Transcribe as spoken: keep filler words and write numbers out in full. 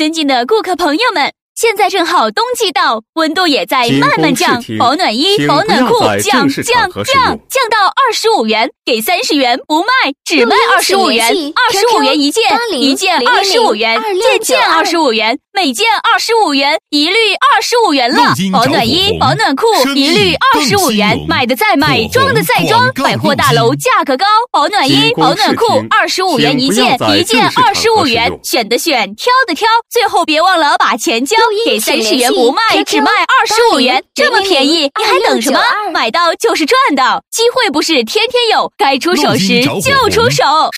尊敬的顾客朋友们，现在正好冬季到，温度也在慢慢降，保暖衣、保暖裤降降降降到二十五元，给三十元不卖，只卖二十五元，二十五元一件，一件二十五元，件件二十五元，每件二十五元，一律二十五元了。保暖衣、保暖裤一律二十五元，买的再买，装的再装，百货大楼价格高，保暖衣、保暖裤二十五元一件，一件二十五元，选的选，挑的挑，最后别忘了把钱交。给三十元不卖，只卖二十五元，这么便宜，你还等什么？买到就是赚到，机会不是天天有，该出手时就出手。